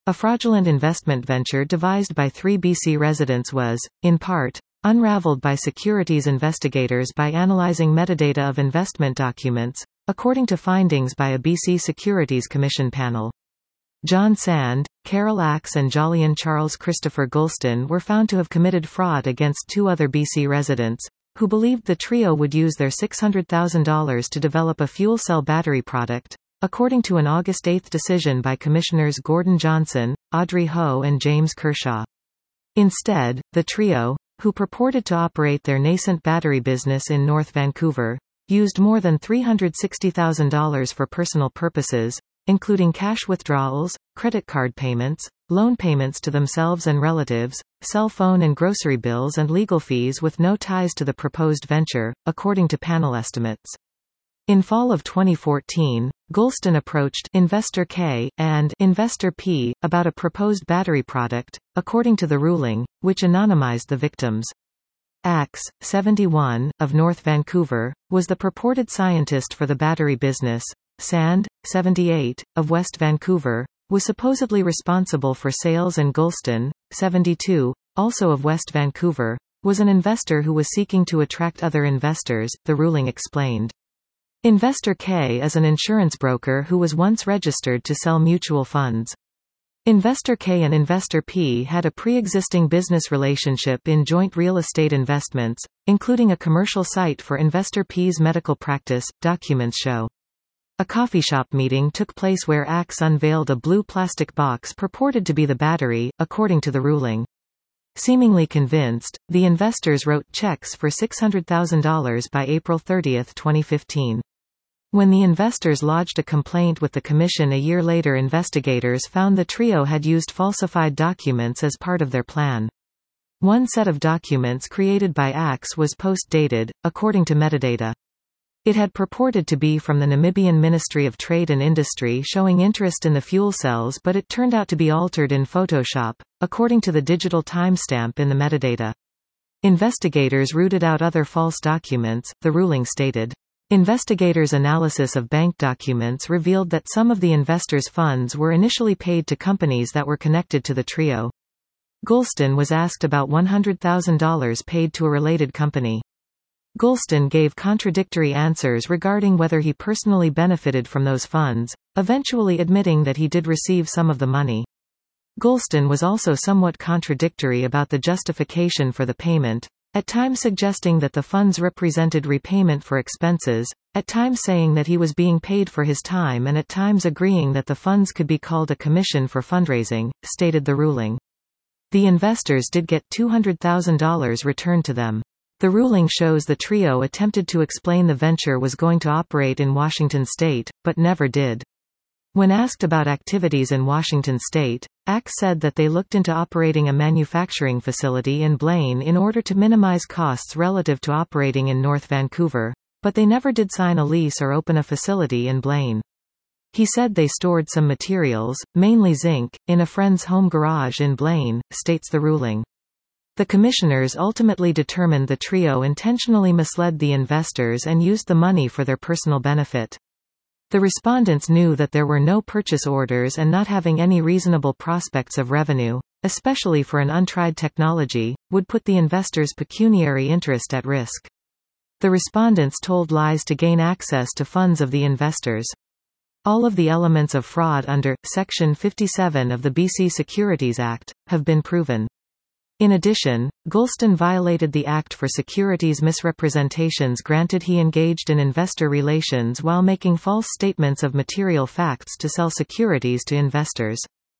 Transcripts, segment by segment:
A fraudulent investment venture devised by 3 BC residents was, in part, unraveled by securities investigators by analyzing metadata of investment documents, according to findings by a BC Securities Commission panel. John Sand, Carol Axe and Jolyon Charles Christopher Gulston were found to have committed fraud against 2 other BC residents, who believed the trio would use their $600,000 to develop a fuel cell battery product, according to an August 8 decision by Commissioners Gordon Johnson, Audrey Ho and James Kershaw. Instead, the trio, who purported to operate their nascent battery business in North Vancouver, used more than $360,000 for personal purposes, including cash withdrawals, credit card payments, loan payments to themselves and relatives, cell phone and grocery bills and legal fees with no ties to the proposed venture, according to panel estimates. In fall of 2014, Gulston approached Investor K and Investor P about a proposed battery product, according to the ruling, which anonymized the victims. Axe, 71, of North Vancouver, was the purported scientist for the battery business. Sand, 78, of West Vancouver, was supposedly responsible for sales, and Gulston, 72, also of West Vancouver, was an investor who was seeking to attract other investors, the ruling explained. Investor K is an insurance broker who was once registered to sell mutual funds. Investor K and Investor P had a pre-existing business relationship in joint real estate investments, including a commercial site for Investor P's medical practice, documents show. A coffee shop meeting took place where Axe unveiled a blue plastic box purported to be the battery, according to the ruling. Seemingly convinced, the investors wrote checks for $600,000 by April 30, 2015. When the investors lodged a complaint with the commission a year later, investigators found the trio had used falsified documents as part of their plan. One set of documents created by Axe was post-dated, according to metadata. It had purported to be from the Namibian Ministry of Trade and Industry showing interest in the fuel cells, but it turned out to be altered in Photoshop, according to the digital timestamp in the metadata. Investigators rooted out other false documents, the ruling stated. Investigators' analysis of bank documents revealed that some of the investors' funds were initially paid to companies that were connected to the trio. Gulston was asked about $100,000 paid to a related company. Gulston gave contradictory answers regarding whether he personally benefited from those funds, eventually admitting that he did receive some of the money. Gulston was also somewhat contradictory about the justification for the payment, at times suggesting that the funds represented repayment for expenses, at times saying that he was being paid for his time, and at times agreeing that the funds could be called a commission for fundraising, stated the ruling. The investors did get $200,000 returned to them. The ruling shows the trio attempted to explain the venture was going to operate in Washington state, but never did. When asked about activities in Washington state, Axe said that they looked into operating a manufacturing facility in Blaine in order to minimize costs relative to operating in North Vancouver, but they never did sign a lease or open a facility in Blaine. He said they stored some materials, mainly zinc, in a friend's home garage in Blaine, states the ruling. The commissioners ultimately determined the trio intentionally misled the investors and used the money for their personal benefit. The respondents knew that there were no purchase orders, and not having any reasonable prospects of revenue, especially for an untried technology, would put the investors' pecuniary interest at risk. The respondents told lies to gain access to funds of the investors. All of the elements of fraud under Section 57 of the BC Securities Act have been proven. In addition, Gulston violated the Act for securities misrepresentations, granted he engaged in investor relations while making false statements of material facts to sell securities to investors.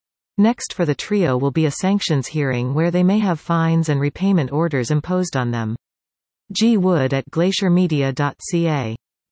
Next for the trio will be a sanctions hearing where they may have fines and repayment orders imposed on them. G. Wood at glaciermedia.ca